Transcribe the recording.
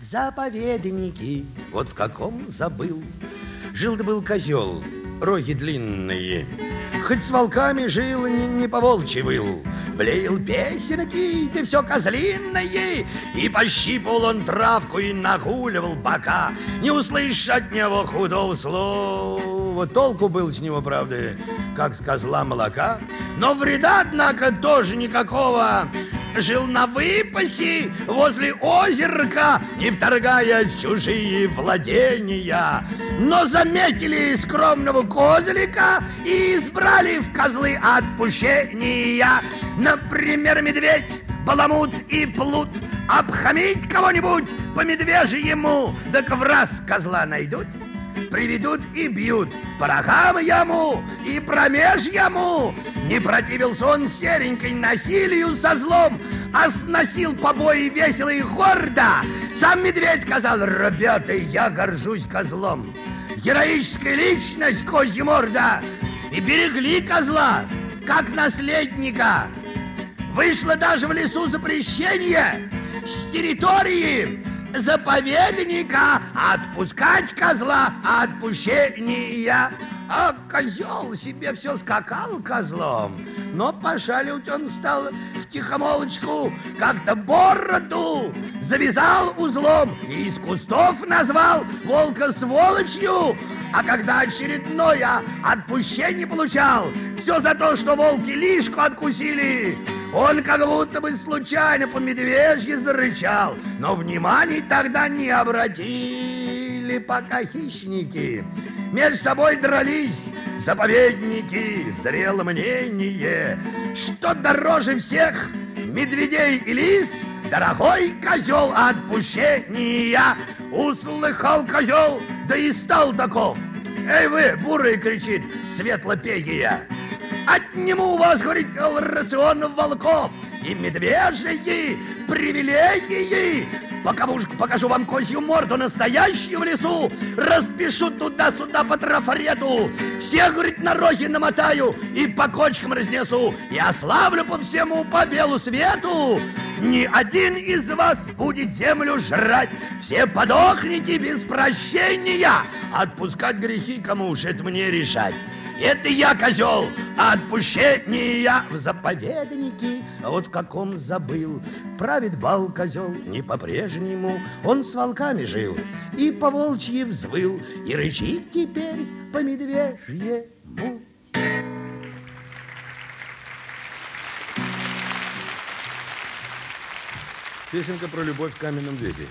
заповедники. Вот в каком забыл. Жил-да был козел, роги длинные. Хоть с волками жил, не по-волчьи выл. Блеял песенки, ты все козлиное. И пощипывал он травку и нагуливал бока. Не услышишь от него худого слова. Толку был с него, правда, как с козла молока. Но вреда, однако, тоже никакого. Жил на выпасе возле озерка, не вторгая чужие владения. Но заметили скромного козлика и избрали в козлы отпущения. Например, медведь, баламут и плут. Обхамить кого-нибудь по медвежьему, так враз козла найдут. Приведут и бьют по рогам яму и промеж яму. Не противился он серенькой насилию со злом, а сносил побои весело и гордо. Сам медведь сказал: ребята, я горжусь козлом. Героическая личность, козья морда. И берегли козла, как наследника. Вышло даже в лесу запрещение с территории заповедника отпускать козла отпущения. А козел себе все скакал козлом, но пошаливать он стал втихомолочку, как-то бороду завязал узлом и из кустов назвал волка сволочью. А когда очередное отпущение получал, все за то, что волки лишку откусили, он как будто бы случайно по медвежьи зарычал, но внимания тогда не обратили, пока хищники между собой дрались. Заповедники зрело мнение, что дороже всех медведей и лис дорогой козел отпущения. Услыхал козел, да и стал таков. Эй вы, бурый, кричит светлопегия, отниму у вас, говорит, рацион волков и медвежьи привилегии. Покажу вам козью морду настоящую в лесу, распишу туда-сюда по трафарету, всех, говорит, на роги намотаю и по кочкам разнесу, и ославлю по всему, по белу свету. Ни один из вас будет землю жрать, все подохнете без прощения. Отпускать грехи кому уж это мне решать. Это я козел, а отпущение в заповеднике. А вот в каком забыл. Правит бал козел не по-прежнему. Он с волками жил и по волчьи взвыл, и рычит теперь по медвежьему. Песенка про любовь в каменном веке.